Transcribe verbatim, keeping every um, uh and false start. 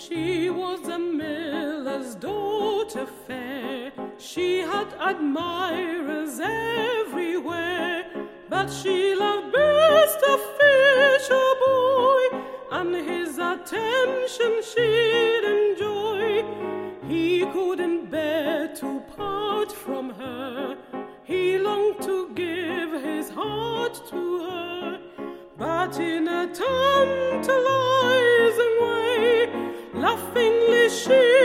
She was a miller's daughter fair. She had admirers everywhere, but she loved best a fisher boy, and his attention she'd enjoy. He couldn't bear to part from her. He longed to give his heart to her, but in a tantalizing way, laughingly she